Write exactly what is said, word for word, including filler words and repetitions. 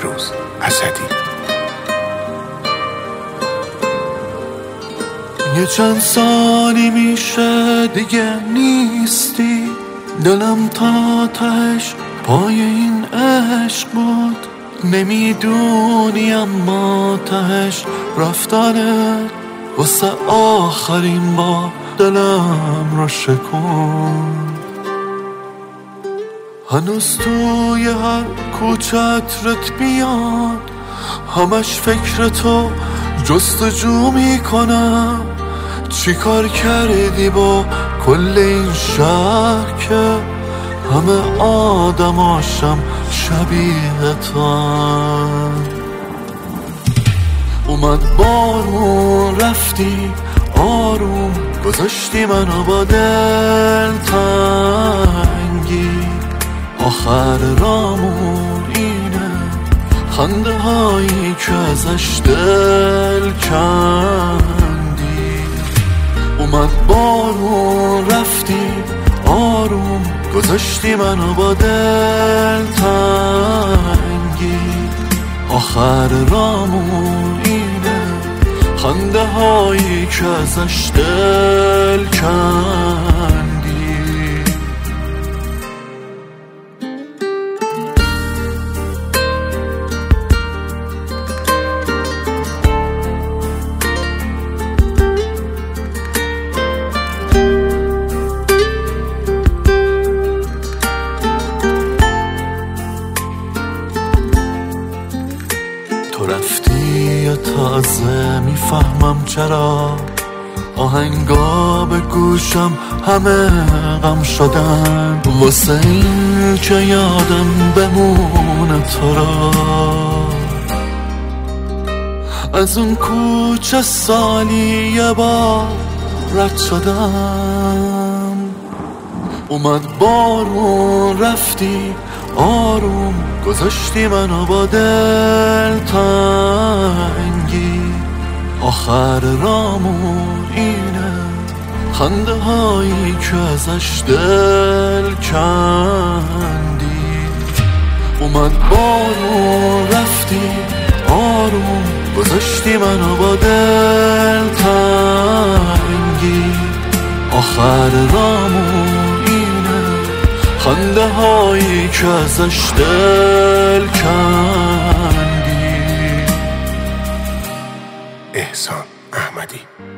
بهروز اسدی. یه چند سالی میشه دیگه نیستی، دلم تا تهش پای این عشق بود. نمیدونی اما تهش رفتنت واسه آخرین با دلم رو شکن. هنوز توی هر کوچت رت بیاد، همش فکر تو جستجو میکنم. چی کار کردی با کل این شهر که همه آدماشم شبیه تن؟ اومد بارون رفتی آروم، گذاشتی منو با دل تنگی. آخر رامون اینه، خنده هایی که ازش دل کندی. اومد بارون رفتی آروم، گذاشتی منو با دل تنگی. آخر رامون اینه، خنده هایی که ازش دل کندی. تو رفتی یا تازه میفهمم چرا آهنگا به گوشم همه غم شدن، واسه این که یادم بمونه تو را. از اون کوچه سالی یه بار رد شدم. اومد بارون رفتی آروم، گذاشتی منو با دل تنگی. آخر رامون اینه، خنده هایی که ازش دل کندی. اومد بارون رفتی آروم، گذاشتی منو با دل تنگی. آخر رامون اینه، خنده هایی که ازش دل کندی. احسان احمدی.